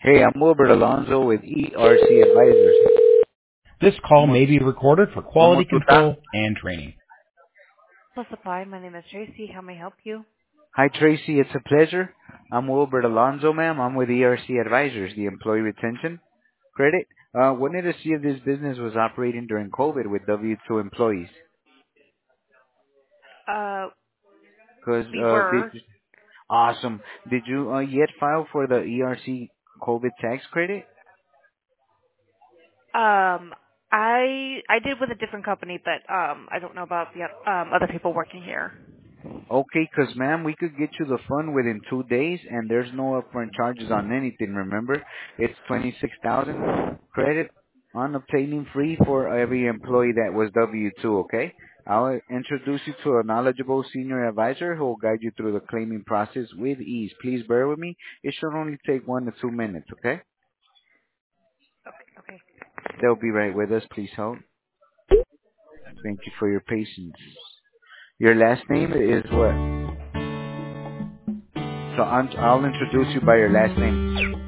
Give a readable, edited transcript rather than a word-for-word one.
Hey, I'm Wilbert Alonso with ERC Advisors. This call ¿Cómo, may be recorded for cómo quality tú estás? control and training. Plus Supply. My name is Tracy. How may I help you? Hi, Tracy. It's a pleasure. I'm Wilbert Alonso, ma'am. I'm with ERC Advisors, the Employee Retention Credit. Wanted to see if this business was operating during COVID with W-2 employees. Uh, Cause, we were. awesome. Did you, yet file for the ERC COVID tax credit? I did with a different company, but I don't know about the other people working here. Okay, 'cause ma'am, we could get you the fund within 2 days, and there's no upfront charges on anything. Remember, it's 26,000 credit on obtaining free for every employee that was W-2. Okay, I'll introduce you to a knowledgeable senior advisor who will guide you through the claiming process with ease. Please bear with me. It should only take 1 to 2 minutes. Okay, Okay. they'll be right with us. Please hold. Thank you for your patience. Your last name is what? So I'll introduce you by your last name.